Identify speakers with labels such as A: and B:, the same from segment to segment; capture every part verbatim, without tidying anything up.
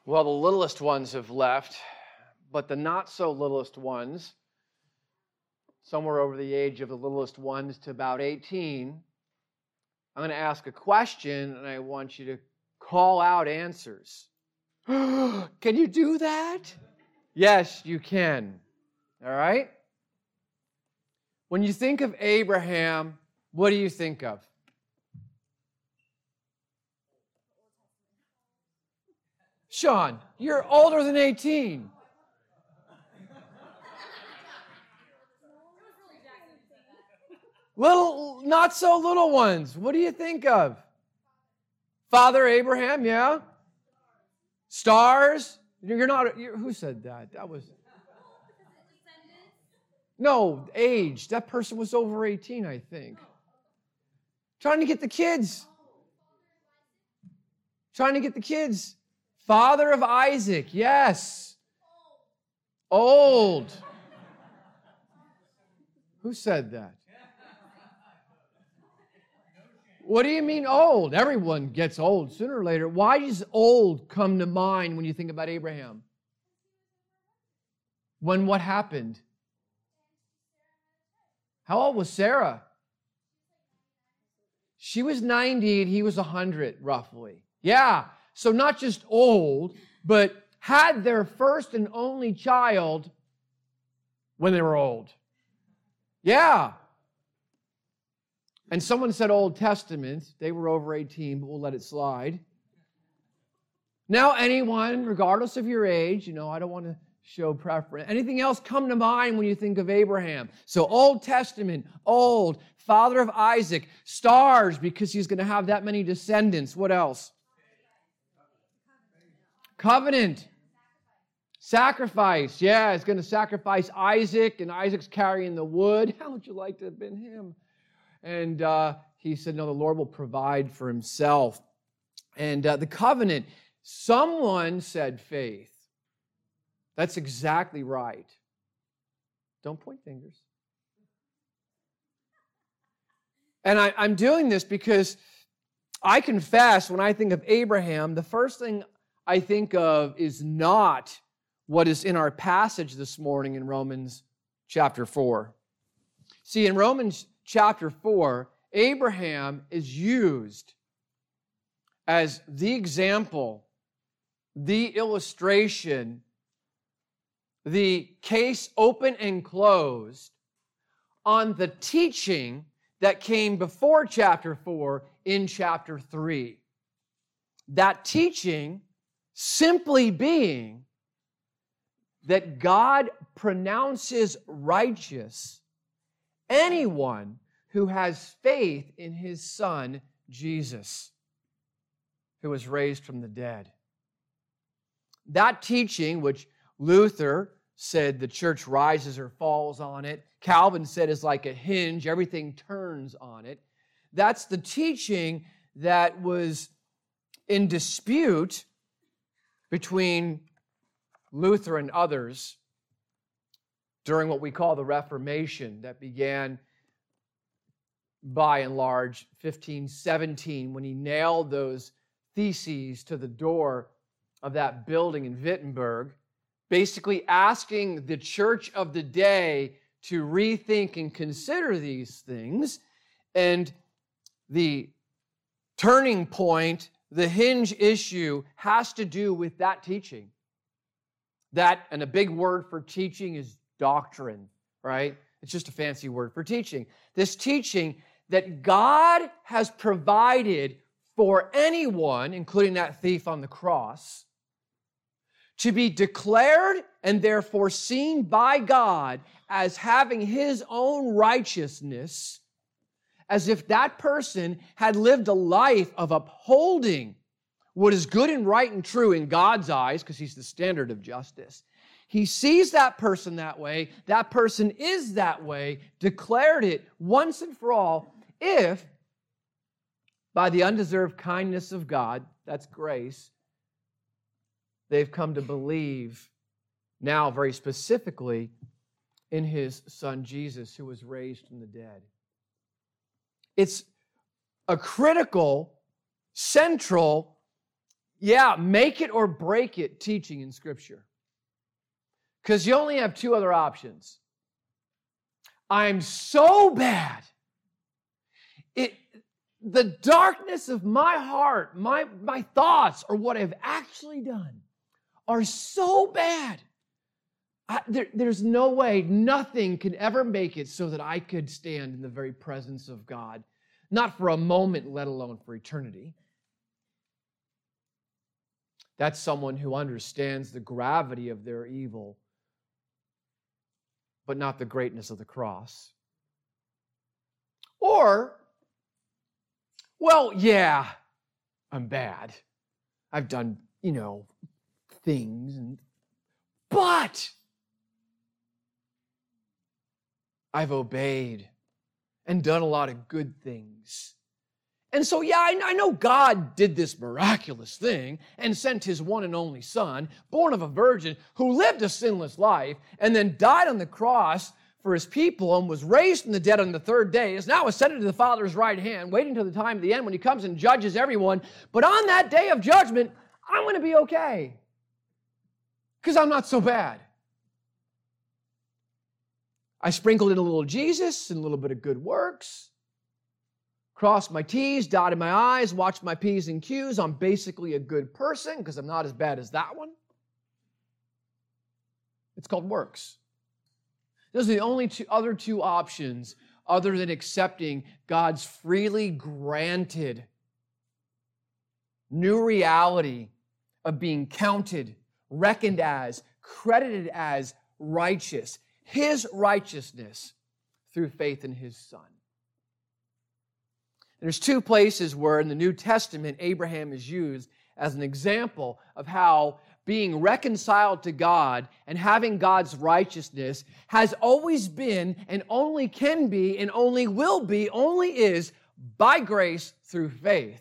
A: Well, the littlest ones have left, but the not so littlest ones, somewhere over the age of the littlest ones to about eighteen, I'm going to ask a question and I want you to call out answers. Can you do that? Yes, you can. All right? When you think of Abraham, what do you think of? Sean, you're older than eighteen. Little, not so little ones. What do you think of? Father Abraham, yeah? Stars? You're not, you're, who said that? That was... No, age. That person was over eighteen, I think. Trying to get the kids. Trying to get the kids. Father of Isaac, yes. Old. Who said that? What do you mean old? Everyone gets old sooner or later. Why does old come to mind when you think about Abraham? When what happened? How old was Sarah? She was ninety and he was one hundred, roughly. Yeah, so not just old, but had their first and only child when they were old. Yeah. And someone said Old Testament. They were over eighteen, but we'll let it slide. Now anyone, regardless of your age, you know, I don't want to show preference. Anything else come to mind when you think of Abraham? So Old Testament, old, father of Isaac, stars because he's going to have that many descendants. What else? Covenant. Sacrifice. Yeah, he's going to sacrifice Isaac, and Isaac's carrying the wood. How would you like to have been him? And uh, he said, no, the Lord will provide for himself. And uh, the covenant, someone said faith. That's exactly right. Don't point fingers. And I, I'm doing this because I confess, when I think of Abraham, the first thing I think of is not what is in our passage this morning in Romans chapter four. See, in Romans chapter four, Abraham is used as the example, the illustration, the case open and closed on the teaching that came before chapter four in chapter three. That teaching simply being that God pronounces righteous anyone who has faith in his Son, Jesus, who was raised from the dead. That teaching, which Luther said the church rises or falls on it, Calvin said is like a hinge, everything turns on it. That's the teaching that was in dispute between Luther and others during what we call the Reformation that began by and large fifteen seventeen when he nailed those theses to the door of that building in Wittenberg, basically asking the church of the day to rethink and consider these things. And the turning point, the hinge issue, has to do with that teaching. That, and a big word for teaching is doctrine, right? It's just a fancy word for teaching. This teaching that God has provided for anyone, including that thief on the cross, to be declared and therefore seen by God as having his own righteousness, as if that person had lived a life of upholding what is good and right and true in God's eyes, because he's the standard of justice. He sees that person that way. That person is that way, declared it once and for all, if by the undeserved kindness of God, that's grace, they've come to believe now very specifically in his Son Jesus, who was raised from the dead. It's a critical, central yeah, make it or break it teaching in Scripture. Because you only have two other options. I'm so bad. It, the darkness of my heart, my, my thoughts, or what I've actually done are so bad. I, there, there's no way, nothing can ever make it so that I could stand in the very presence of God. Not for a moment, let alone for eternity. That's someone who understands the gravity of their evil, but not the greatness of the cross. Or, well, yeah, I'm bad. I've done, you know, things, and but I've obeyed and done a lot of good things. And so, yeah, I, I know God did this miraculous thing and sent His one and only Son, born of a virgin, who lived a sinless life and then died on the cross for His people and was raised from the dead on the third day, is now ascended to the Father's right hand, waiting till the time of the end when He comes and judges everyone. But on that day of judgment, I'm going to be okay because I'm not so bad. I sprinkled in a little Jesus and a little bit of good works. Crossed my T's, dotted my I's, watched my P's and Q's. I'm basically a good person because I'm not as bad as that one. It's called works. Those are the only two other two options other than accepting God's freely granted new reality of being counted, reckoned as, credited as righteous. His righteousness through faith in His Son. And there's two places where in the New Testament Abraham is used as an example of how being reconciled to God and having God's righteousness has always been and only can be and only will be, only is by grace through faith.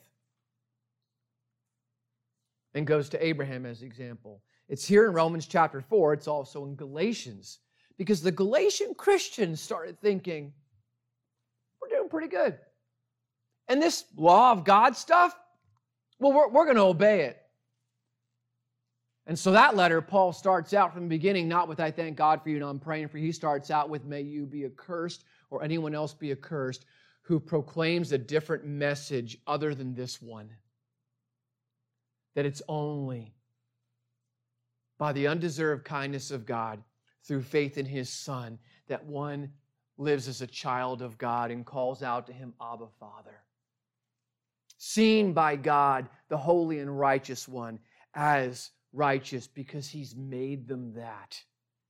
A: And goes to Abraham as an example. It's here in Romans chapter four. It's also in Galatians. Because the Galatian Christians started thinking, we're doing pretty good. And this law of God stuff, well, we're, we're going to obey it. And so that letter, Paul starts out from the beginning, not with I thank God for you and I'm praying for you. He starts out with may you be accursed or anyone else be accursed who proclaims a different message other than this one. That it's only by the undeserved kindness of God through faith in His Son that one lives as a child of God and calls out to Him, Abba, Father. Seen by God, the holy and righteous one, as righteous because He's made them that.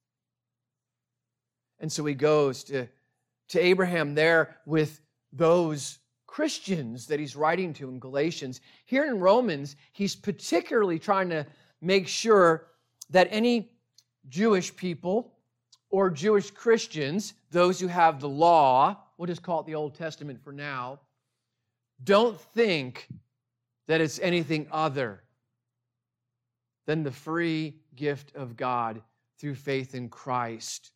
A: And so he goes to, to Abraham there with those Christians that he's writing to in Galatians. Here in Romans, he's particularly trying to make sure that any Jewish people or Jewish Christians, those who have the law, we'll just call it the Old Testament for now, don't think that it's anything other than the free gift of God through faith in Christ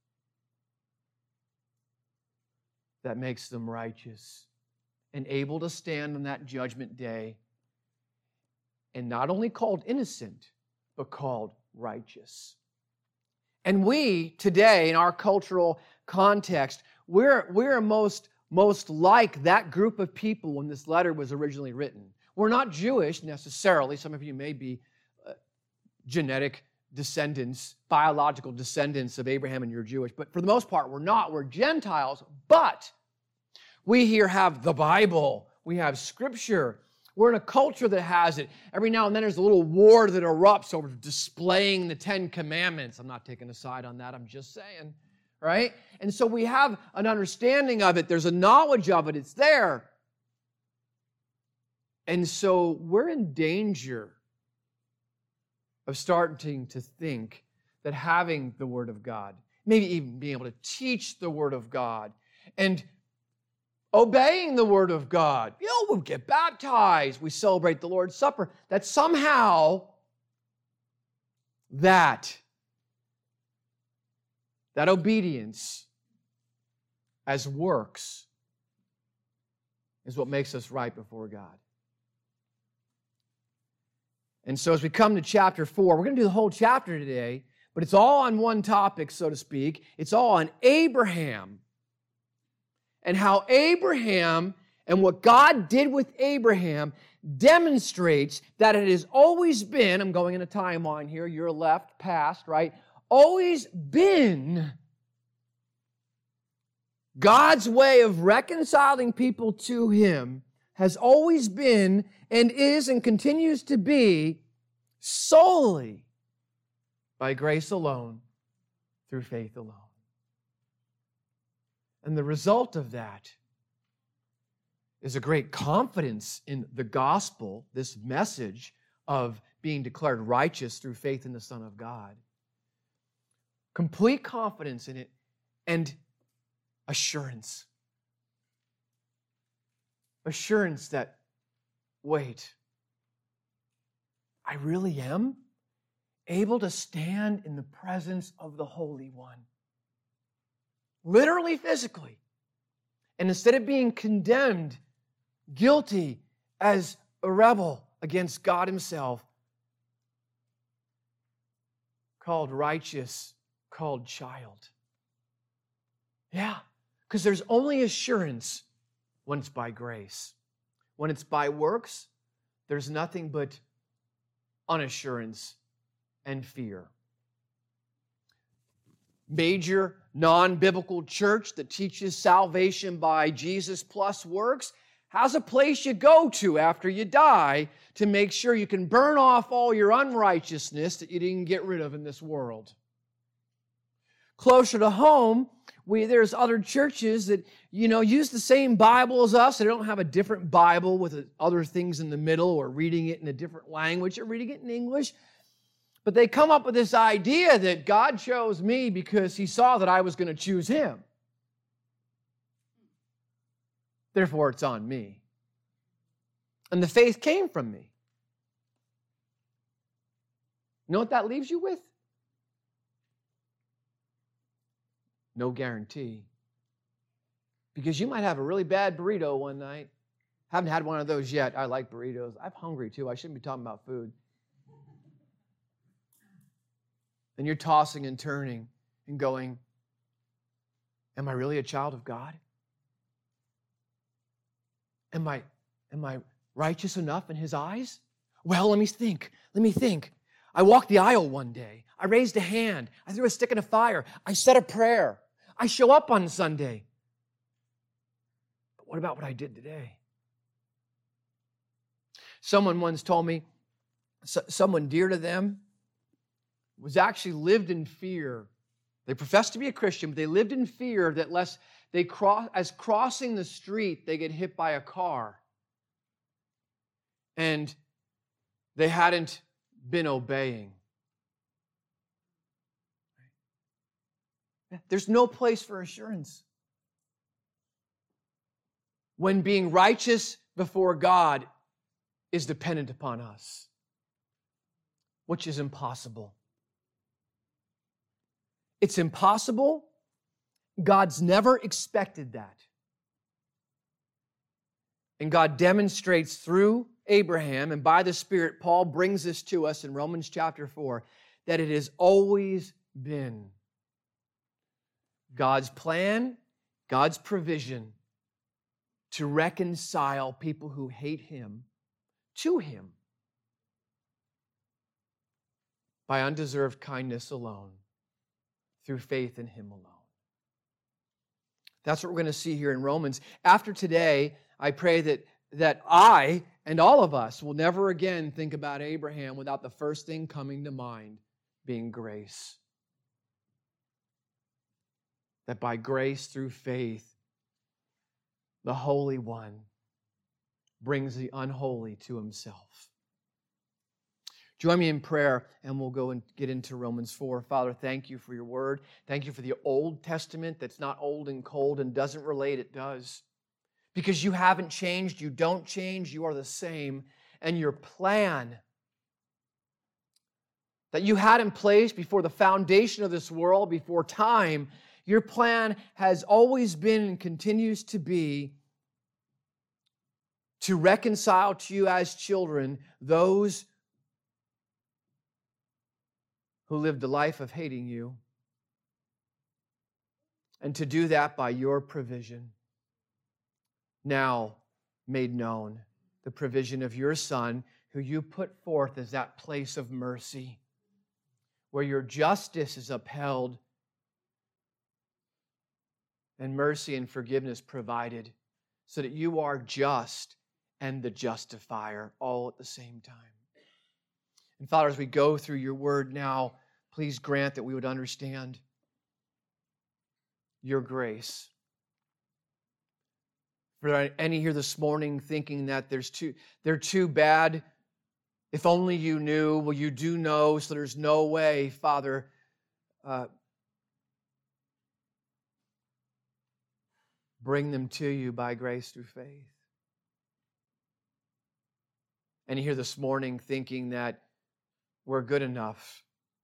A: that makes them righteous and able to stand on that judgment day and not only called innocent, but called righteous. And we, today, in our cultural context, we're, we're most, most like that group of people when this letter was originally written. We're not Jewish necessarily. Some of you may be uh, genetic descendants, biological descendants of Abraham and you're Jewish. But for the most part, we're not. We're Gentiles. But we here have the Bible. We have Scripture. We're in a culture that has it. Every now and then there's a little war that erupts over displaying the Ten Commandments. I'm not taking a side on that. I'm just saying, right? And so we have an understanding of it. There's a knowledge of it. It's there. And so we're in danger of starting to think that having the Word of God, maybe even being able to teach the Word of God, and obeying the Word of God. You know, we get baptized, we celebrate the Lord's Supper. That somehow that, that obedience as works is what makes us right before God. And so as we come to chapter four, we're going to do the whole chapter today, but it's all on one topic, so to speak. It's all on Abraham and how Abraham and what God did with Abraham demonstrates that it has always been, I'm going in a timeline here, your left, past, right? Always been God's way of reconciling people to Him has always been and is and continues to be solely by grace alone, through faith alone. And the result of that is a great confidence in the gospel, this message of being declared righteous through faith in the Son of God. Complete confidence in it and assurance. Assurance that, wait, I really am able to stand in the presence of the Holy One. Literally, physically. And instead of being condemned, guilty as a rebel against God Himself, called righteous, called child. Yeah, because there's only assurance when it's by grace. When it's by works, there's nothing but unassurance and fear. Major non-biblical church that teaches salvation by Jesus plus works has a place you go to after you die to make sure you can burn off all your unrighteousness that you didn't get rid of in this world. Closer to home, we, there's other churches that, you know, use the same Bible as us. They don't have a different Bible with other things in the middle or reading it in a different language or reading it in English. But they come up with this idea that God chose me because He saw that I was going to choose Him. Therefore, it's on me. And the faith came from me. You know what that leaves you with? No guarantee. Because you might have a really bad burrito one night. Haven't had one of those yet. I like burritos. I'm hungry too. I shouldn't be talking about food. And you're tossing and turning and going, am I really a child of God? Am I, am I righteous enough in His eyes? Well, let me think. Let me think. I walked the aisle one day. I raised a hand. I threw a stick in a fire. I said a prayer. I show up on Sunday. But what about what I did today? Someone once told me, someone dear to them was actually lived in fear. They professed to be a Christian, but they lived in fear that lest they cross, as crossing the street, they get hit by a car. And they hadn't been obeying. There's no place for assurance when being righteous before God is dependent upon us, which is impossible. It's impossible. God's never expected that. And God demonstrates through Abraham, and by the Spirit, Paul brings this to us in Romans chapter four, that it has always been God's plan, God's provision to reconcile people who hate Him to Him by undeserved kindness alone, through faith in Him alone. That's what we're going to see here in Romans. After today, I pray that, that I and all of us will never again think about Abraham without the first thing coming to mind being grace. That by grace through faith, the Holy One brings the unholy to Himself. Join me in prayer, and we'll go and get into Romans four. Father, thank You for Your word. Thank You for the Old Testament that's not old and cold and doesn't relate. It does. Because You haven't changed. You don't change. You are the same. And Your plan that You had in place before the foundation of this world, before time, Your plan has always been and continues to be to reconcile to You as children those who lived a life of hating you, and to do that by your provision. Now made known the provision of your Son, who you put forth as that place of mercy, where your justice is upheld and mercy and forgiveness provided, so that you are just and the justifier all at the same time. And Father, as we go through your word now, please grant that we would understand your grace. For any here this morning thinking that there's too, they're too bad, if only you knew, well, you do know, so there's no way, Father, uh, bring them to you by grace through faith. And here this morning thinking that we're good enough.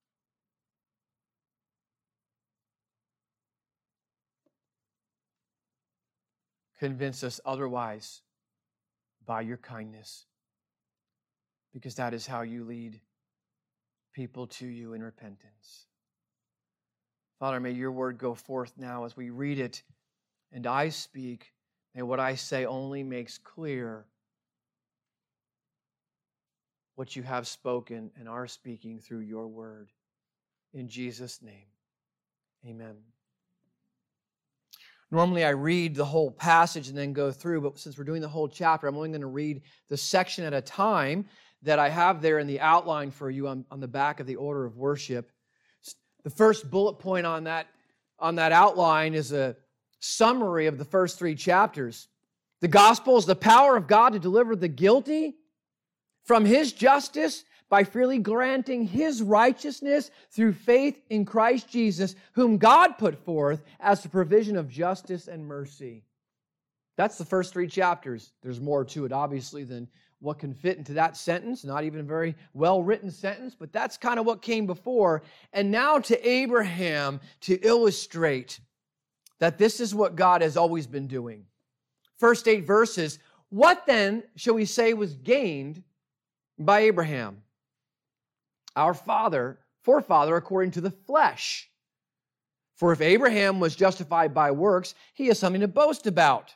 A: Convince us otherwise by your kindness, because that is how you lead people to you in repentance. Father, may your word go forth now as we read it and I speak. May what I say only makes clear what you have spoken and are speaking through your word. In Jesus' name, amen. Normally I read the whole passage and then go through, but since we're doing the whole chapter, I'm only going to read the section at a time that I have there in the outline for you on, on the back of the order of worship. The first bullet point on that, on that outline is a summary of the first three chapters. The gospel is the power of God to deliver the guilty from His justice by freely granting His righteousness through faith in Christ Jesus, whom God put forth as the provision of justice and mercy. That's the first three chapters. There's more to it, obviously, than what can fit into that sentence. Not even a very well-written sentence, but that's kind of what came before. And now to Abraham to illustrate that this is what God has always been doing. First eight verses. What then shall we say was gained by Abraham, our father, forefather, according to the flesh? For if Abraham was justified by works, he has something to boast about,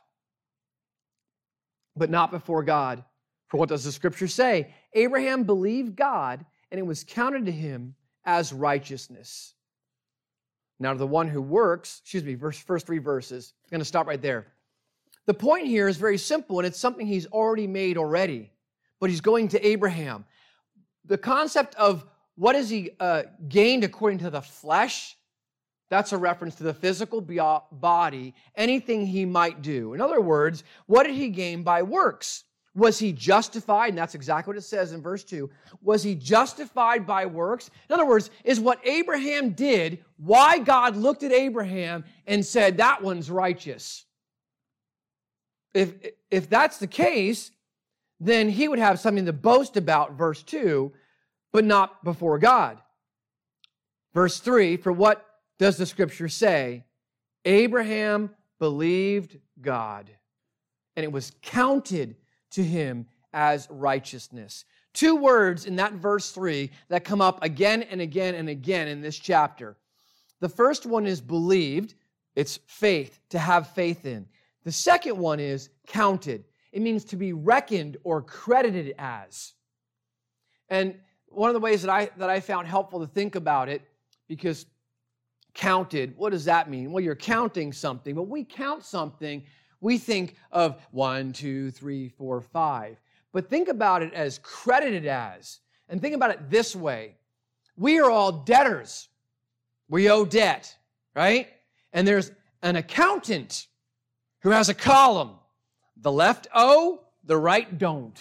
A: but not before God. For what does the Scripture say? Abraham believed God, and it was counted to him as righteousness. Now to the one who works, excuse me, verse, first three verses, I'm going to stop right there. The point here is very simple, and it's something he's already made already. But he's going to Abraham. The concept of what has he uh, gained according to the flesh, that's a reference to the physical body, anything he might do. In other words, what did he gain by works? Was he justified? And that's exactly what it says in verse two. Was he justified by works? In other words, is what Abraham did why God looked at Abraham and said, that one's righteous? If, if that's the case, then he would have something to boast about, verse two, but not before God. Verse three, for what does the Scripture say? Abraham believed God, and it was counted to him as righteousness. Two words in that verse three that come up again and again and again in this chapter. The first one is believed. It's faith, to have faith in. The second one is counted. It means to be reckoned or credited as. And one of the ways that I that I found helpful to think about it, because counted, what does that mean? Well, you're counting something. When we count something, we think of one, two, three, four, five. But think about it as credited as. And think about it this way. We are all debtors. We owe debt, right? And there's an accountant who has a column. The left owe, the right don't.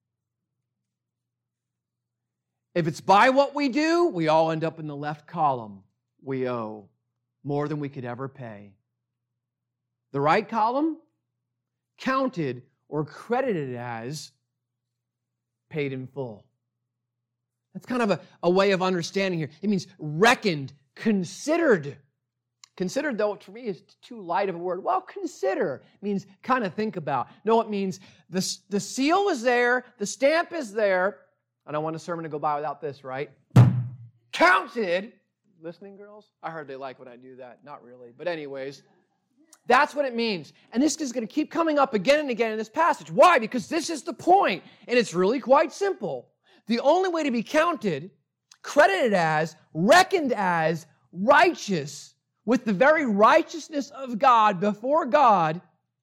A: If it's by what we do, we all end up in the left column. We owe more than we could ever pay. The right column, counted or credited as paid in full. That's kind of a, a way of understanding here. It means reckoned, considered. Considered, though, to me, is too light of a word. Well, consider means kind of think about. No, it means the, the seal is there, the stamp is there. I don't want a sermon to go by without this, right? counted. Listening, girls? I heard they like when I do that. Not really, but anyways. That's what it means. And this is going to keep coming up again and again in this passage. Why? Because this is the point, and it's really quite simple. The only way to be counted, credited as, reckoned as righteous with the very righteousness of God before God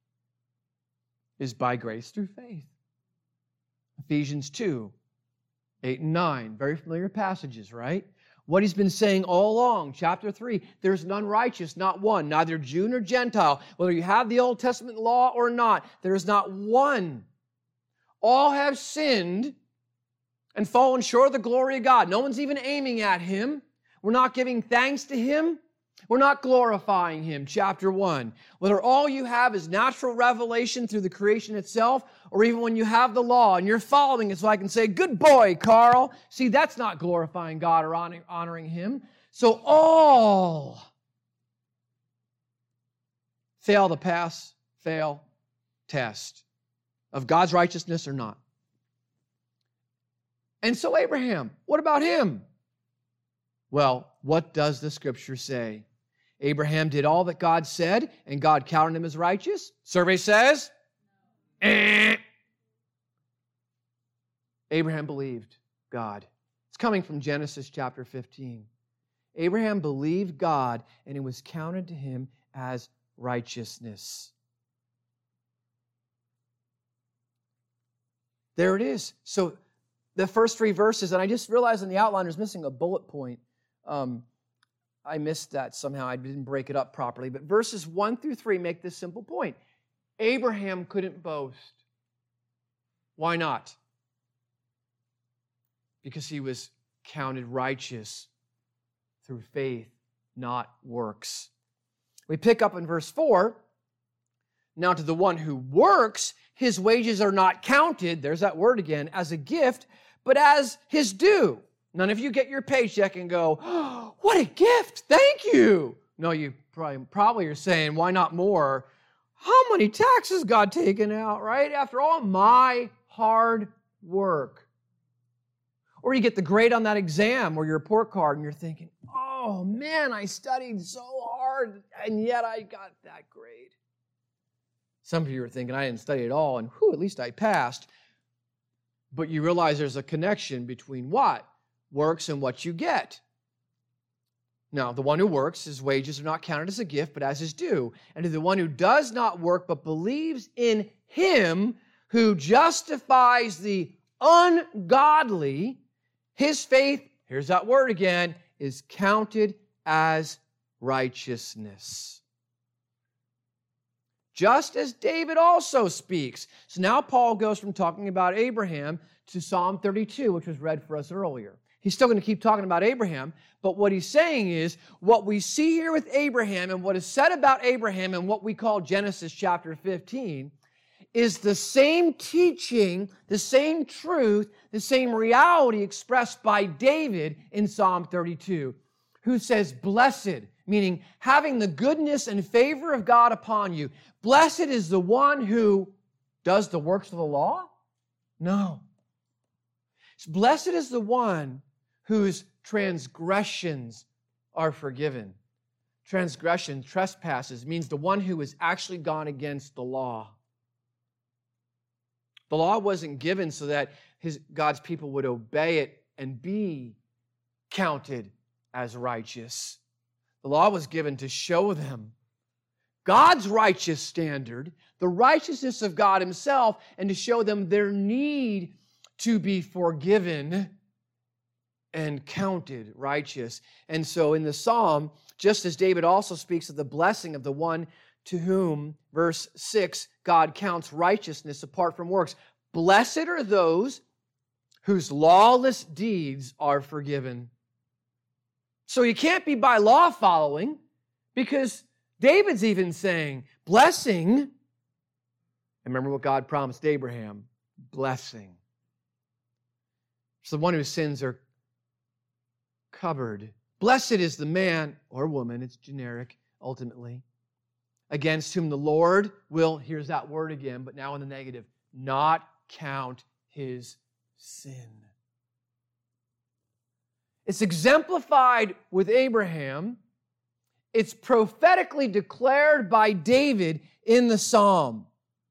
A: is by grace through faith. Ephesians two, eight and nine, very familiar passages, right? What he's been saying all along, chapter three, there's none righteous, not one, neither Jew nor Gentile, whether you have the Old Testament law or not, there is not one. All have sinned and fallen short of the glory of God. No one's even aiming at him. We're not giving thanks to him. We're not glorifying him, chapter one. Whether all you have is natural revelation through the creation itself, or even when you have the law and you're following it so I can say, good boy, Carl. See, that's not glorifying God or honoring him. So all fail the pass, fail test of God's righteousness or not. And so Abraham, what about him? Well, what does the Scripture say? Abraham did all that God said, and God counted him as righteous. Survey says, eh. Abraham believed God. It's coming from Genesis chapter fifteen. Abraham believed God, and it was counted to him as righteousness. There it is. So the first three verses, and I just realized in the outline there's missing a bullet point. Um, I missed that somehow. I didn't break it up properly. But verses one through three make this simple point. Abraham couldn't boast. Why not? Because he was counted righteous through faith, not works. We pick up in verse four. Now to the one who works, his wages are not counted, there's that word again, as a gift, but as his due. None of you get your paycheck and go, oh, what a gift, thank you. No, you probably, probably are saying, why not more? How many taxes got taken out, right? After all my hard work. Or you get the grade on that exam or your report card and you're thinking, oh man, I studied so hard and yet I got that grade. Some of you are thinking, I didn't study at all and whew, at least I passed. But you realize there's a connection between what? Works and what you get. Now, the one who works, his wages are not counted as a gift, but as his due. And to the one who does not work, but believes in him who justifies the ungodly, his faith, here's that word again, is counted as righteousness. Just as David also speaks. So now Paul goes from talking about Abraham to Psalm thirty-two, which was read for us earlier. He's still going to keep talking about Abraham, but what he's saying is what we see here with Abraham and what is said about Abraham and what we call Genesis chapter fifteen is the same teaching, the same truth, the same reality expressed by David in Psalm thirty-two, who says, blessed, meaning having the goodness and favor of God upon you. Blessed is the one who does the works of the law? No. Blessed is the one whose transgressions are forgiven. Transgression, trespasses, means the one who has actually gone against the law. The law wasn't given so that his, God's people would obey it and be counted as righteous. The law was given to show them God's righteous standard, the righteousness of God himself, and to show them their need to be forgiven and counted righteous. And so in the psalm, just as David also speaks of the blessing of the one to whom, verse six, God counts righteousness apart from works. Blessed are those whose lawless deeds are forgiven. So you can't be by law following, because David's even saying, blessing, and remember what God promised Abraham, blessing. It's the one whose sins are covered. Blessed is the man or woman, it's generic ultimately, against whom the Lord will, here's that word again, but now in the negative, not count his sin. It's exemplified with Abraham. It's prophetically declared by David in the psalm.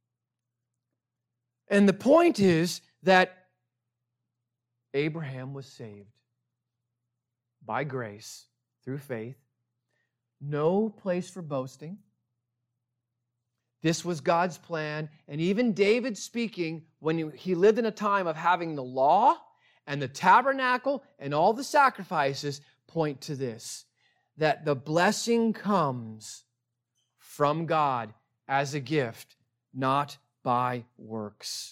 A: And the point is that Abraham was saved by grace through faith. No place for boasting. This was God's plan. And even David speaking, when he lived in a time of having the law and the tabernacle and all the sacrifices, point to this, that the blessing comes from God as a gift, not by works.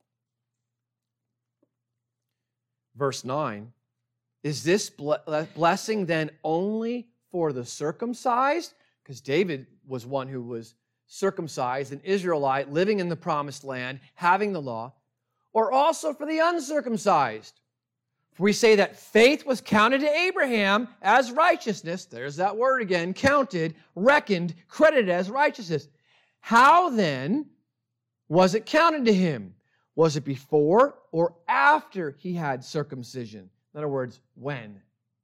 A: Verse nine, is this blessing then only for the circumcised? Because David was one who was circumcised, an Israelite living in the promised land, having the law, or also for the uncircumcised? For we say that faith was counted to Abraham as righteousness. There's that word again, counted, reckoned, credited as righteousness. How then was it counted to him? Was it before or after he had circumcision? In other words, when?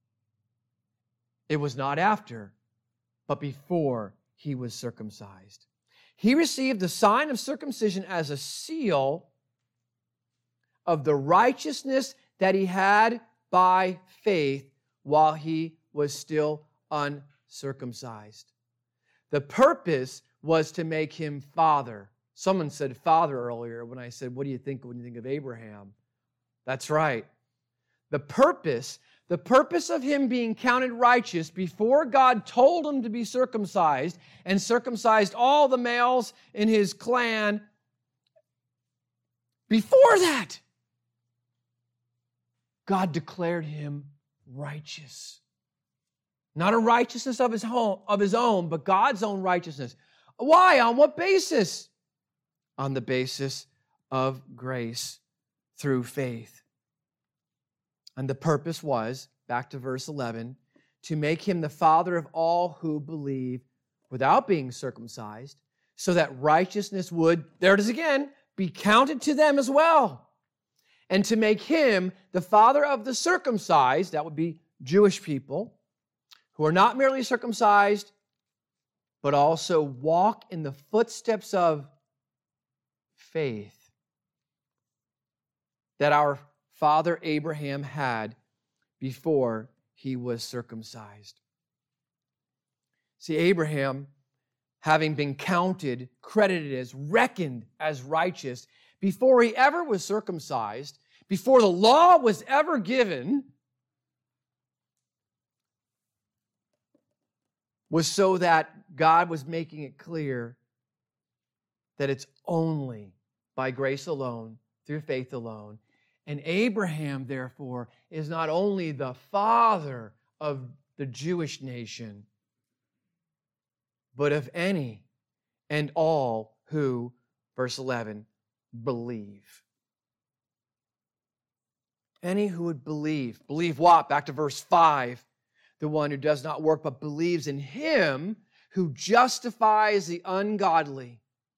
A: It was not after, but before he was circumcised. He received the sign of circumcision as a seal of the righteousness that he had by faith while he was still uncircumcised. The purpose was to make him father. Someone said father earlier when I said, what do you think when you think of Abraham? That's right. The purpose, the purpose of him being counted righteous before God told him to be circumcised and circumcised all the males in his clan, before that, God declared him righteous. Not a righteousness of his own, of his own, but God's own righteousness. Why? On what basis? On the basis of grace through faith. And the purpose was, back to verse eleven, to make him the father of all who believe without being circumcised, so that righteousness would, there it is again, be counted to them as well. And to make him the father of the circumcised, that would be Jewish people, who are not merely circumcised, but also walk in the footsteps of faith that our father Abraham had before he was circumcised. See, Abraham, having been counted, credited as, reckoned as righteous, before he ever was circumcised, before the law was ever given, was so that God was making it clear that it's only by grace alone, through faith alone. And Abraham, therefore, is not only the father of the Jewish nation, but of any and all who, verse eleven, believe. Any who would believe. Believe what? Back to verse five. The one who does not work but believes in him who justifies the ungodly.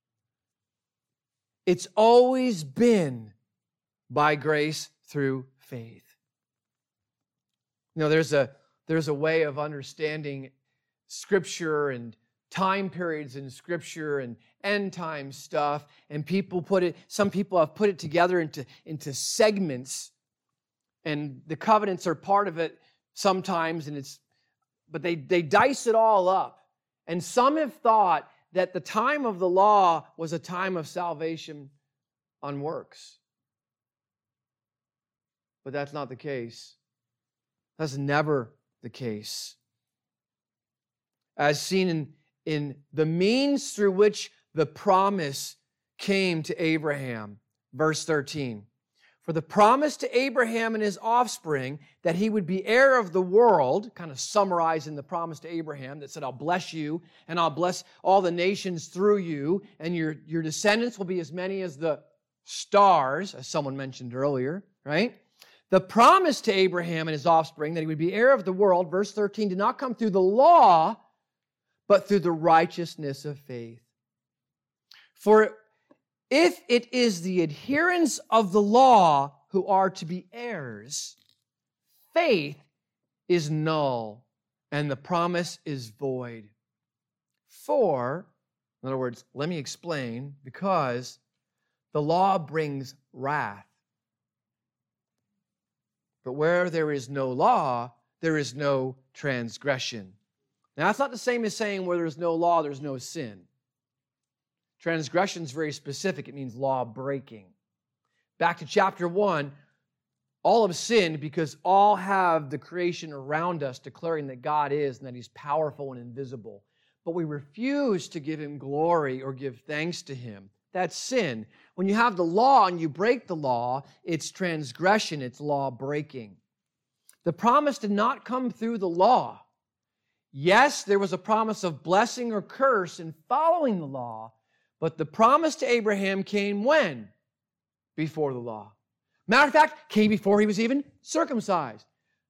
A: It's always been by grace through faith. You know, there's a, there's a way of understanding Scripture and time periods in Scripture and end time stuff, and people put it, some people have put it together into, into segments, and the covenants are part of it sometimes, and it's, but they, they dice it all up. And some have thought that the time of the law was a time of salvation on works. But that's not the case. That's never the case. As seen in, in the means through which the promise came to Abraham. Verse thirteen. For the promise to Abraham and his offspring that he would be heir of the world, kind of summarizing the promise to Abraham that said, I'll bless you and I'll bless all the nations through you, and your, your descendants will be as many as the stars, as someone mentioned earlier, right? The promise to Abraham and his offspring that he would be heir of the world, verse thirteen, did not come through the law, but through the righteousness of faith. For if it is the adherents of the law who are to be heirs, faith is null and the promise is void. For, in other words, let me explain, because the law brings wrath. But where there is no law, there is no transgression. Now, that's not the same as saying where there's no law, there's no sin. Transgression is very specific. It means law breaking. Back to chapter one, all have sinned because all have the creation around us declaring that God is and that He's powerful and invisible. But we refuse to give Him glory or give thanks to Him. That's sin. When you have the law and you break the law, it's transgression, it's law breaking. The promise did not come through the law. Yes, there was a promise of blessing or curse in following the law, but the promise to Abraham came when? Before the law. Matter of fact, came before he was even circumcised.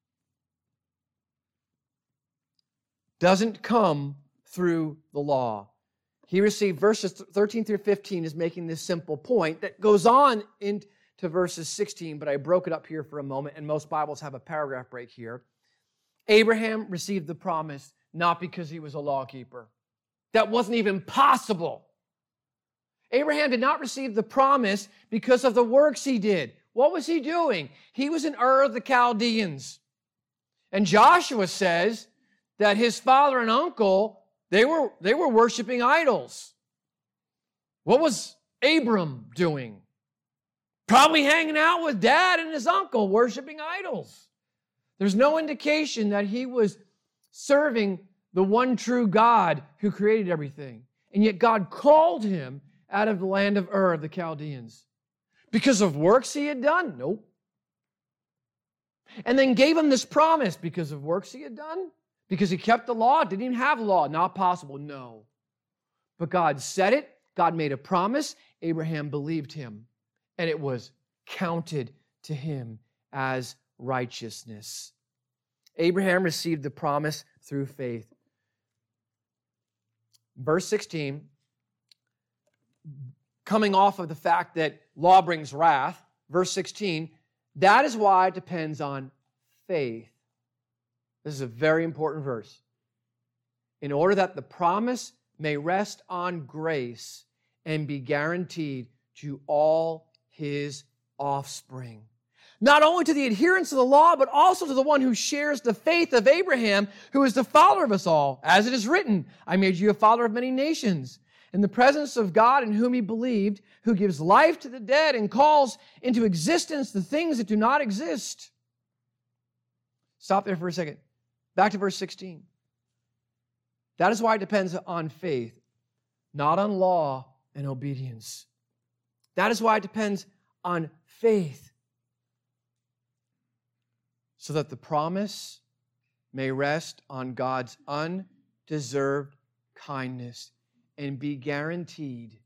A: Doesn't come through the law. He received, verses thirteen through fifteen is making this simple point that goes on into verses sixteen, but I broke it up here for a moment, and most Bibles have a paragraph break here. Abraham received the promise not because he was a lawkeeper. That wasn't even possible. Abraham did not receive the promise because of the works he did. What was he doing? He was in Ur of the Chaldeans. And Joshua says that his father and uncle, they were, they were worshiping idols. What was Abram doing? Probably hanging out with dad and his uncle, worshiping idols. There's no indication that he was serving the one true God who created everything. And yet God called him out of the land of Ur of the Chaldeans. Because of works he had done? Nope. And then gave him this promise because of works he had done? Because he kept the law? Didn't even have law. Not possible. No. But God said it. God made a promise. Abraham believed him. And it was counted to him as righteousness. Abraham received the promise through faith. Verse sixteen, coming off of the fact that law brings wrath, verse sixteen, that is why it depends on faith. This is a very important verse. In order that the promise may rest on grace and be guaranteed to all his offspring. Not only to the adherents of the law, but also to the one who shares the faith of Abraham, who is the father of us all. As it is written, I made you a father of many nations. In the presence of God in whom he believed, who gives life to the dead and calls into existence the things that do not exist. Stop there for a second. Back to verse sixteen. That is why it depends on faith, not on law and obedience. That is why it depends on faith, so that the promise may rest on God's undeserved kindness and be guaranteed,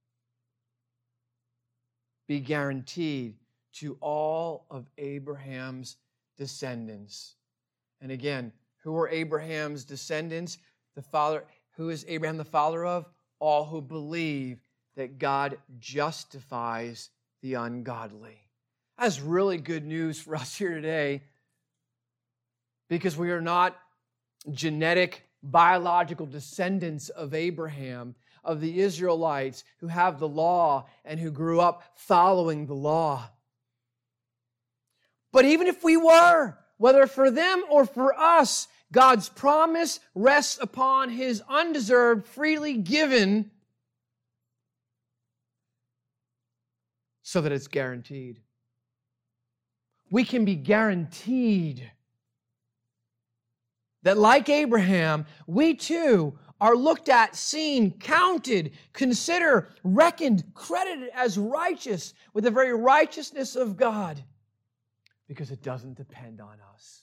A: be guaranteed to all of Abraham's descendants. And again, who are Abraham's descendants? The father, who is Abraham the father of? All who believe that God justifies the ungodly. That's really good news for us here today, because we are not genetic, biological descendants of Abraham, of the Israelites who have the law and who grew up following the law. But even if we were, whether for them or for us, God's promise rests upon his undeserved, freely given, so that it's guaranteed. We can be guaranteed that, like Abraham, we too are looked at, seen, counted, considered, reckoned, credited as righteous with the very righteousness of God, because it doesn't depend on us.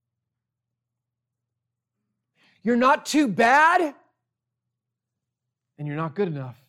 A: You're not too bad, and you're not good enough.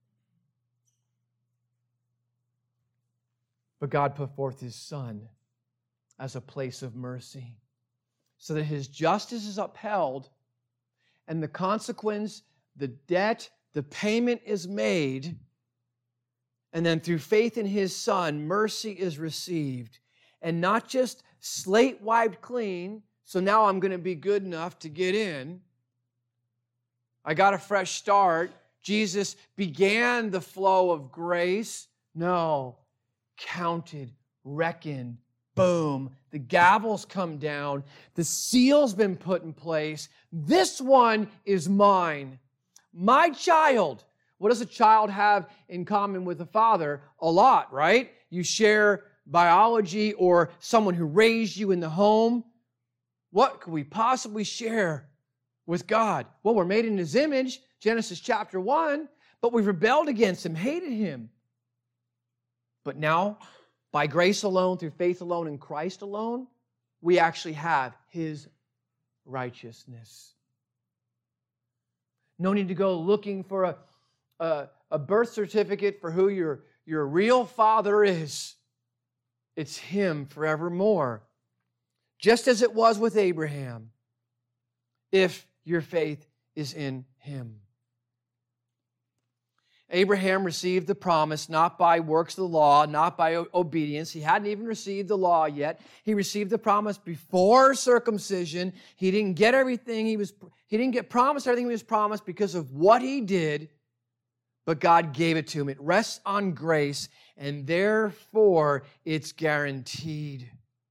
A: But God put forth his Son as a place of mercy, so that his justice is upheld, and the consequence, the debt, the payment is made, and then through faith in his Son, mercy is received. And not just slate wiped clean, so now I'm going to be good enough to get in. I got a fresh start. Jesus began the flow of grace. No, counted, reckoned, boom. The gavel's come down. The seal's been put in place. This one is mine. My child. What does a child have in common with a father? A lot, right? You share biology or someone who raised you in the home. What could we possibly share with God? Well, we're made in His image, Genesis chapter one, but we've rebelled against Him, hated Him. But now, by grace alone, through faith alone, in Christ alone, we actually have His righteousness. No need to go looking for a, a, a birth certificate for who your, your real father is. It's Him forevermore. Just as it was with Abraham, if your faith is in Him. Abraham received the promise not by works of the law, not by obedience. He hadn't even received the law yet. He received the promise before circumcision. He didn't get everything he was, he didn't get promised everything he was promised because of what he did, but God gave it to him. It rests on grace, and therefore it's guaranteed.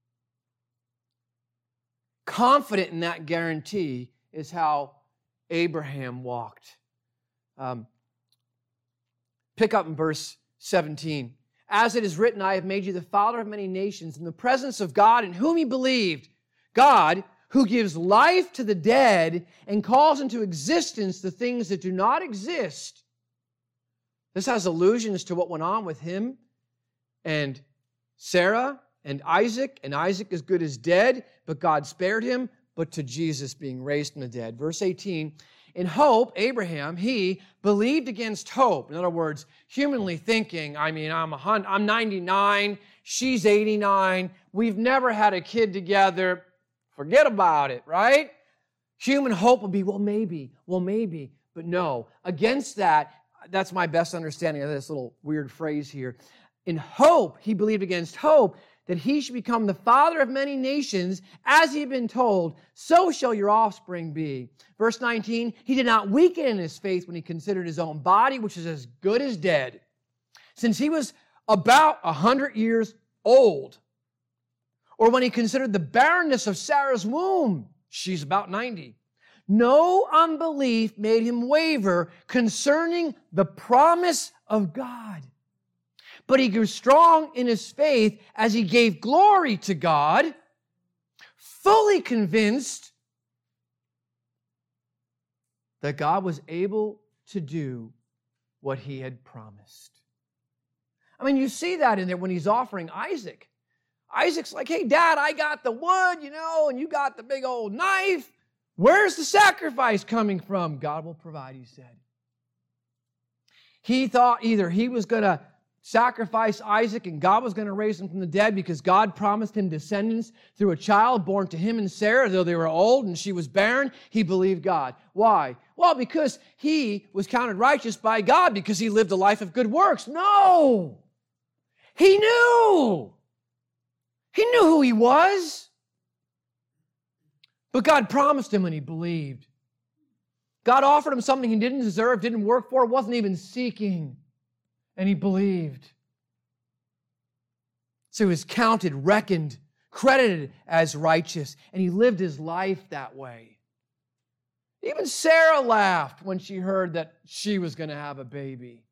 A: Confident in that guarantee is how Abraham walked. Um, pick up in verse seventeen. As it is written, I have made you the father of many nations in the presence of God in whom he believed. God, who gives life to the dead and calls into existence the things that do not exist. This has allusions to what went on with him and Sarah and Isaac, and Isaac is good as dead, but God spared him, but to Jesus being raised from the dead. Verse eighteen, in hope, Abraham, he believed against hope. In other words, humanly thinking, I mean, I'm, a hundred, I'm ninety-nine, she's eighty-nine, we've never had a kid together, forget about it, right? Human hope would be, well, maybe, well, maybe, but no. Against that, that's my best understanding of this little weird phrase here. In hope, he believed against hope, that he should become the father of many nations, as he had been told, so shall your offspring be. Verse nineteen, he did not weaken in his faith when he considered his own body, which is as good as dead, since he was about a hundred years old. Or when he considered the barrenness of Sarah's womb, she's about ninety. No unbelief made him waver concerning the promise of God. But he grew strong in his faith as he gave glory to God, fully convinced that God was able to do what he had promised. I mean, you see that in there when he's offering Isaac. Isaac's like, hey, Dad, I got the wood, you know, and you got the big old knife. Where's the sacrifice coming from? God will provide, he said. He thought either he was going to sacrifice Isaac and God was going to raise him from the dead because God promised him descendants through a child born to him and Sarah, though they were old and she was barren. He believed God. Why? Well, because he was counted righteous by God because he lived a life of good works. No! He knew! He knew who he was. But God promised him and he believed. God offered him something he didn't deserve, didn't work for, wasn't even seeking. And he believed. So he was counted, reckoned, credited as righteous. And he lived his life that way. Even Sarah laughed when she heard that she was going to have a baby.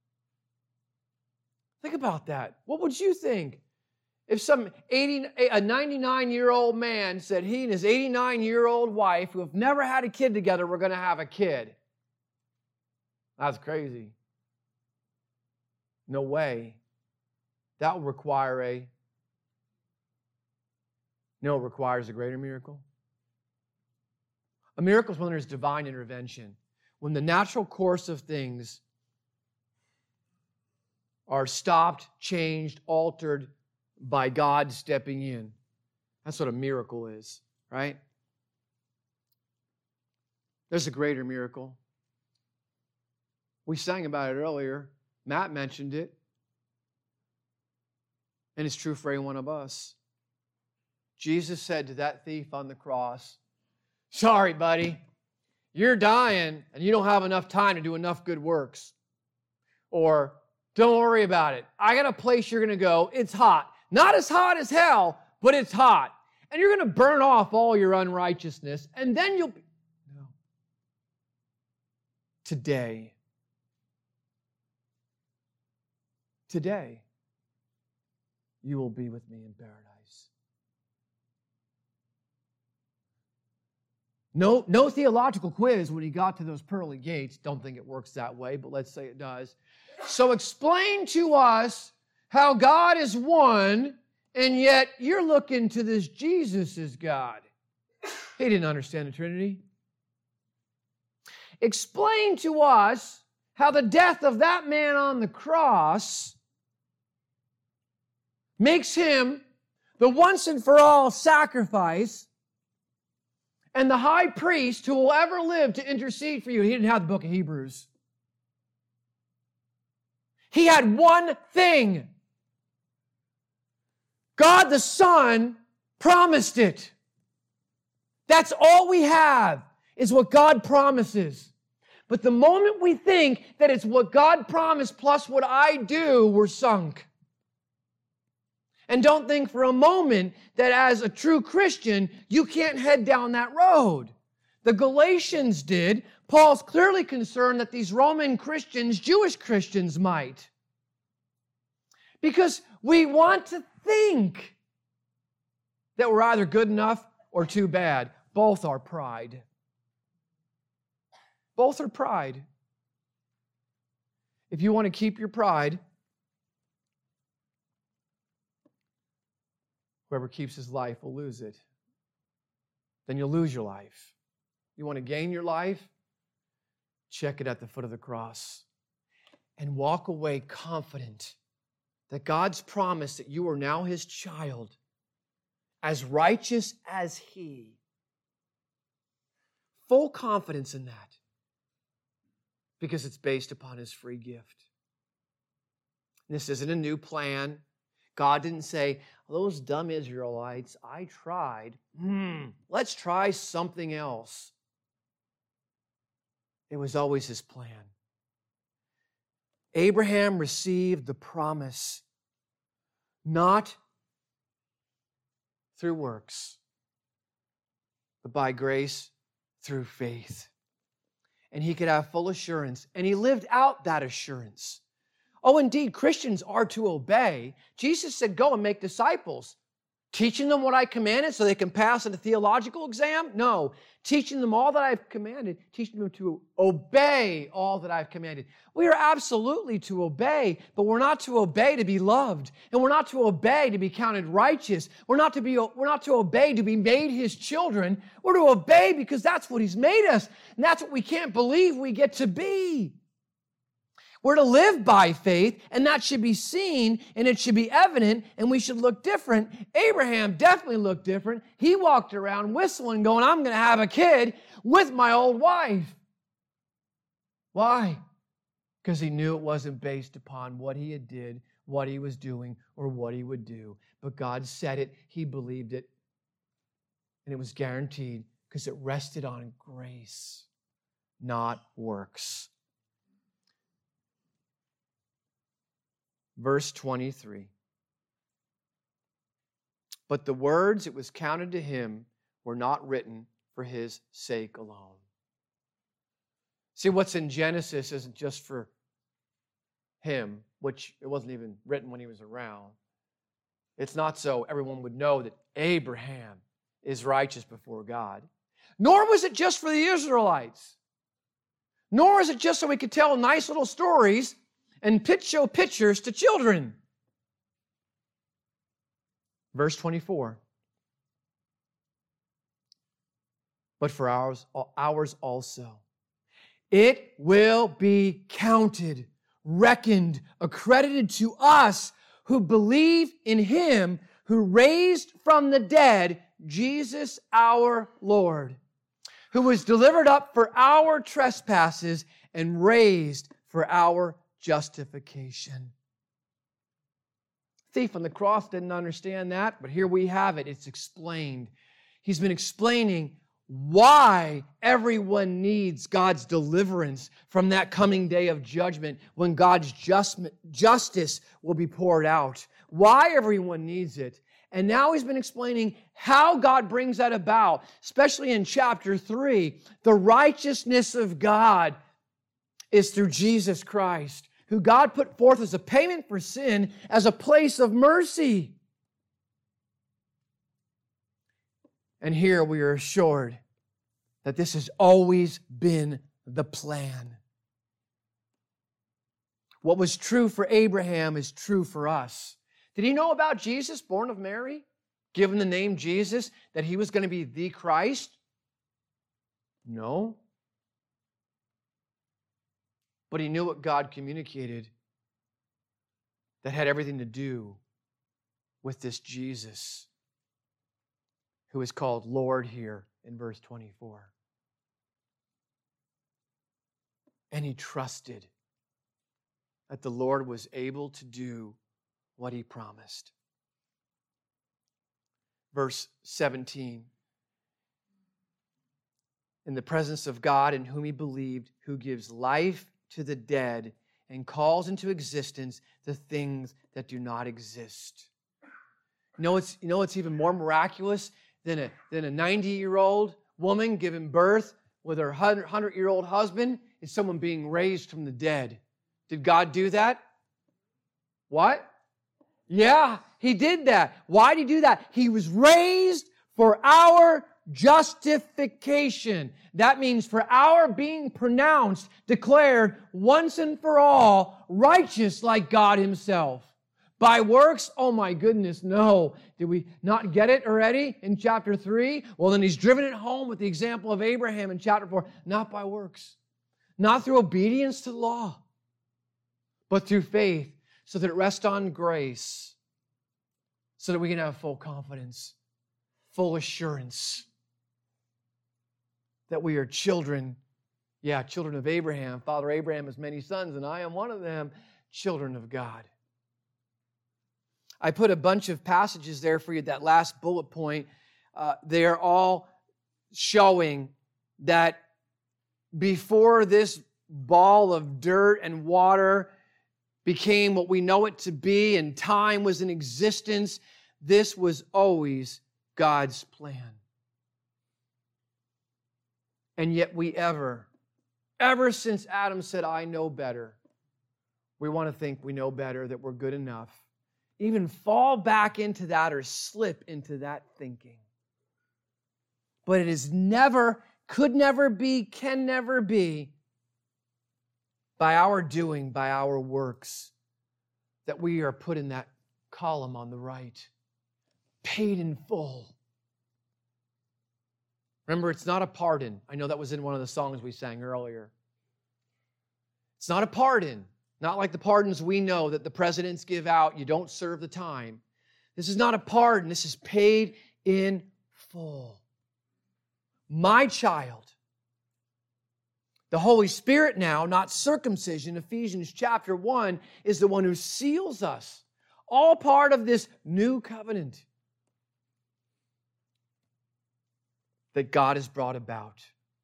A: Think about that. What would you think if some eighty, a ninety-nine-year-old man said he and his eighty-nine-year-old wife, who have never had a kid together, were going to have a kid? That's crazy. No way. That will require a, you know, it requires a greater miracle. A miracle is when there's divine intervention. When the natural course of things are stopped, changed, altered by God stepping in. That's what a miracle is, right? There's a greater miracle. We sang about it earlier. Matt mentioned it. And it's true for any one of us. Jesus said to that thief on the cross, sorry, buddy, you're dying and you don't have enough time to do enough good works. Or, don't worry about it. I got a place you're going to go. It's hot. Not as hot as hell, but it's hot. And you're going to burn off all your unrighteousness, and then you'll be... No. Today. Today, you will be with me in paradise. No, no theological quiz when he got to those pearly gates. Don't think it works that way, but let's say it does. So explain to us how God is one, and yet you're looking to this Jesus as God. He didn't understand the Trinity. Explain to us how the death of that man on the cross makes him the once and for all sacrifice and the high priest who will ever live to intercede for you. He didn't have the book of Hebrews. He had one thing. God the Son promised it. That's all we have, is what God promises. But the moment we think that it's what God promised plus what I do, we're sunk. And don't think for a moment that as a true Christian, you can't head down that road. The Galatians did. Paul's clearly concerned that these Roman Christians, Jewish Christians, might. Because we want to think that we're either good enough or too bad. Both are pride. Both are pride. If you want to keep your pride, whoever keeps his life will lose it. Then you'll lose your life. You want to gain your life? Check it at the foot of the cross. And walk away confident that God's promise that you are now His child, as righteous as He. Full confidence in that. Because it's based upon His free gift. This isn't a new plan. God didn't say, those dumb Israelites, I tried. Hmm, let's try something else. It was always His plan. Abraham received the promise not through works, but by grace through faith. And he could have full assurance, and he lived out that assurance. Oh, indeed, Christians are to obey. Jesus said, go and make disciples. Teaching them what I commanded so they can pass a theological exam? No. Teaching them all that I've commanded, teaching them to obey all that I've commanded. We are absolutely to obey, but we're not to obey to be loved. And we're not to obey to be counted righteous. We're not to be, we're not to obey to be made His children. We're to obey because that's what He's made us. And that's what we can't believe we get to be. We're to live by faith, and that should be seen, and it should be evident, and we should look different. Abraham definitely looked different. He walked around whistling, going, I'm going to have a kid with my old wife. Why? Because he knew it wasn't based upon what he had did, what he was doing, or what he would do. But God said it, he believed it, and it was guaranteed because it rested on grace, not works. Verse twenty-three. But the words it was counted to him were not written for his sake alone. See, what's in Genesis isn't just for him, which it wasn't even written when he was around. It's not so everyone would know that Abraham is righteous before God. Nor was it just for the Israelites. Nor is it just so we could tell nice little stories and pitch show pictures to children. Verse twenty-four. But for ours, ours also. It will be counted, reckoned, accredited to us who believe in Him who raised from the dead Jesus our Lord, who was delivered up for our trespasses and raised for our justification. thief on the cross didn't understand that, but here we have it. It's explained. He's been explaining why everyone needs God's deliverance from that coming day of judgment when God's just, justice will be poured out. Why everyone needs it. And now he's been explaining how God brings that about, especially in chapter three. The righteousness of God is through Jesus Christ, who God put forth as a payment for sin, as a place of mercy. And here we are assured that this has always been the plan. What was true for Abraham is true for us. Did he know about Jesus, born of Mary, given the name Jesus, that he was going to be the Christ? No. But he knew what God communicated that had everything to do with this Jesus, who is called Lord here in verse twenty-four. And he trusted that the Lord was able to do what he promised. Verse seventeen. In the presence of God in whom he believed, who gives life to the dead and calls into existence the things that do not exist. You know what's, you know what's even more miraculous than a, than a ninety-year-old woman giving birth with her hundred-year-old husband is someone being raised from the dead. Did God do that? What? Yeah, he did that. Why did he do that? He was raised for our justification. That means for our being pronounced, declared once and for all, righteous like God himself. By works? Oh my goodness, no. Did we not get it already in chapter three? Well, then he's driven it home with the example of Abraham in chapter four. Not by works. Not through obedience to the law, but through faith, so that it rests on grace, so that we can have full confidence, full assurance that we are children, yeah, children of Abraham. Father Abraham has many sons, and I am one of them, children of God. I put a bunch of passages there for you, that last bullet point. Uh, they are all showing that before this ball of dirt and water became what we know it to be and time was in existence, this was always God's plan. And yet we ever, ever since Adam said, I know better, we want to think we know better, that we're good enough. Even fall back into that or slip into that thinking. But it is never, could never be, can never be by our doing, by our works, that we are put in that column on the right. Paid in full. Remember, it's not a pardon. I know that was in one of the songs we sang earlier. It's not a pardon. Not like the pardons we know that the presidents give out. You don't serve the time. This is not a pardon. This is paid in full. My child. The Holy Spirit now, not circumcision, Ephesians chapter one, is the one who seals us. All part of this new covenant that God has brought about.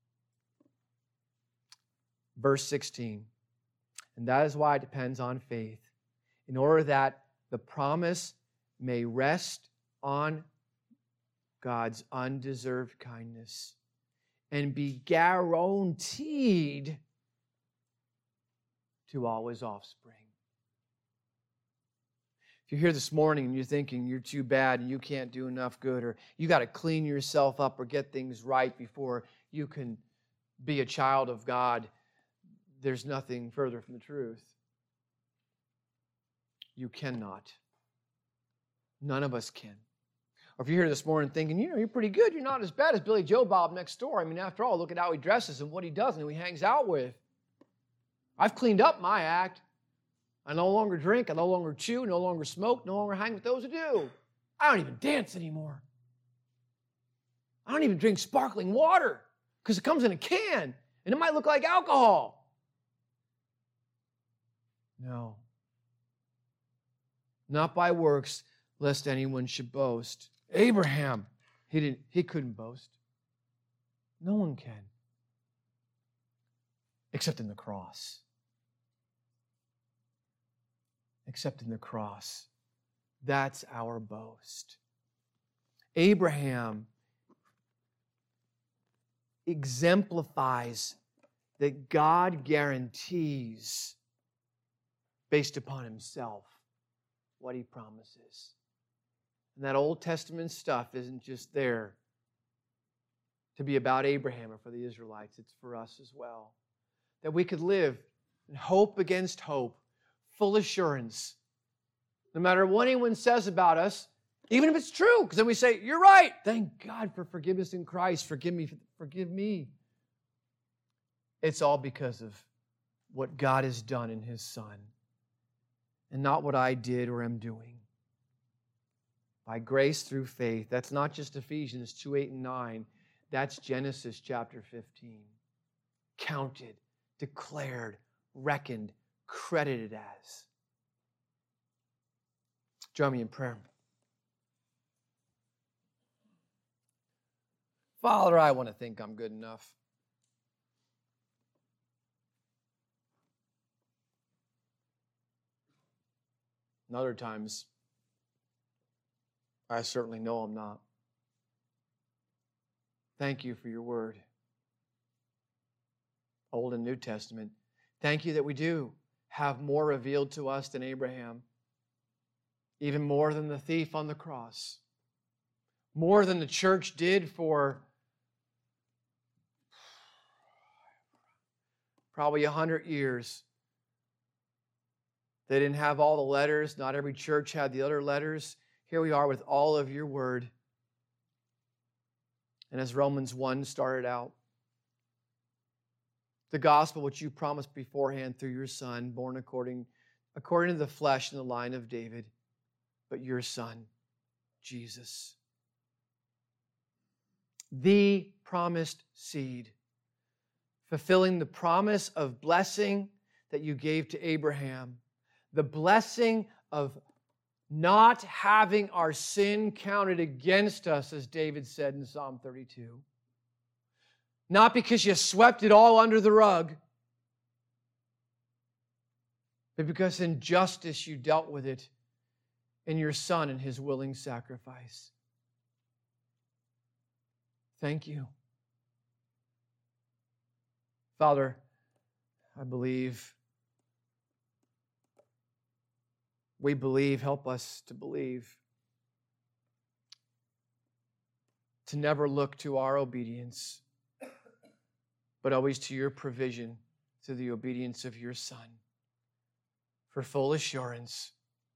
A: Verse sixteen. And that is why it depends on faith, in order that the promise may rest on God's undeserved kindness and be guaranteed to all his offspring. If you're here this morning and you're thinking you're too bad and you can't do enough good, or you got to clean yourself up or get things right before you can be a child of God, there's nothing further from the truth. You cannot. None of us can. Or if you're here this morning thinking, you know, you're pretty good, you're not as bad as Billy Joe Bob next door. I mean, after all, look at how he dresses and what he does and who he hangs out with. I've cleaned up my act. I no longer drink, I no longer chew, no longer smoke, no longer hang with those who do. I don't even dance anymore. I don't even drink sparkling water because it comes in a can and it might look like alcohol. No. not by works, lest anyone should boast. Abraham, he didn't, he couldn't boast. No one can. Except in the cross. Except in the cross. That's our boast. Abraham exemplifies that God guarantees, based upon himself, what he promises. And that Old Testament stuff isn't just there to be about Abraham or for the Israelites. It's for us as well. That we could live in hope against hope, full assurance. No matter what anyone says about us, even if it's true, because then we say, you're right. Thank God for forgiveness in Christ. Forgive me. Forgive me. It's all because of what God has done in his Son and not what I did or am doing. By grace through faith. That's not just Ephesians two, eight, and nine. That's Genesis chapter fifteen. Counted, declared, reckoned, credited as. Join me in prayer. Father, I want to think I'm good enough. And other times, I certainly know I'm not. Thank you for your word. Old and New Testament. Thank you that we do have more revealed to us than Abraham. Even more than the thief on the cross. More than the church did for probably a hundred years. They didn't have all the letters. Not every church had the other letters. Here we are with all of your word. And as Romans one started out, the gospel which you promised beforehand through your Son, born according, according to the flesh in the line of David, but your Son, Jesus. The promised seed, fulfilling the promise of blessing that you gave to Abraham, the blessing of not having our sin counted against us, as David said in Psalm thirty-two. Not because you swept it all under the rug, but because in justice you dealt with it in your Son and his willing sacrifice. Thank you. Father, I believe. We believe. Help us to believe. To never look to our obedience, but always to your provision through the obedience of your Son. For full assurance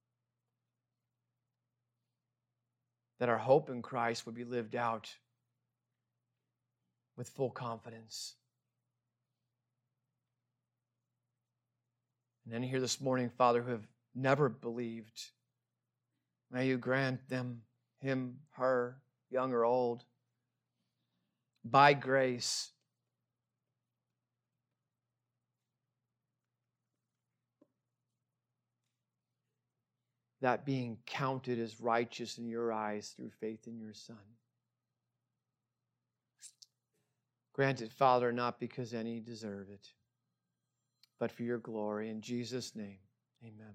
A: that our hope in Christ would be lived out with full confidence. And then here this morning, Father, who have never believed, may you grant them, him, her, young or old, by grace, that being counted as righteous in your eyes through faith in your Son. Grant it, Father, not because any deserve it, but for your glory. In Jesus' name, amen.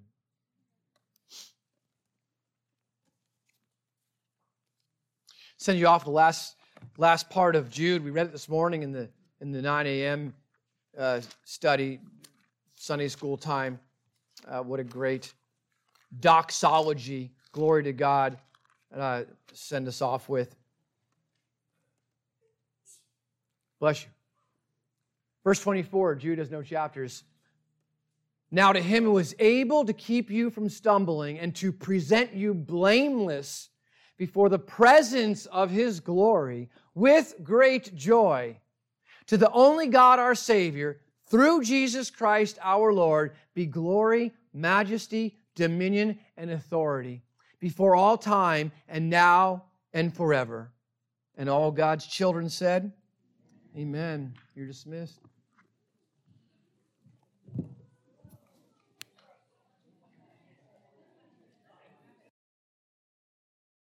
A: Send you off to the last, last part of Jude. We read it this morning in the, in the nine a.m. Uh, study, Sunday school time. Uh, what a great doxology. Glory to God. Uh, send us off with. Bless you. Verse twenty-four, Jude has no chapters. Now to him who is able to keep you from stumbling and to present you blameless before the presence of his glory with great joy, to the only God our Savior, through Jesus Christ our Lord, be glory, majesty, dominion, and authority before all time and now and forever. And all God's children said, amen. You're dismissed.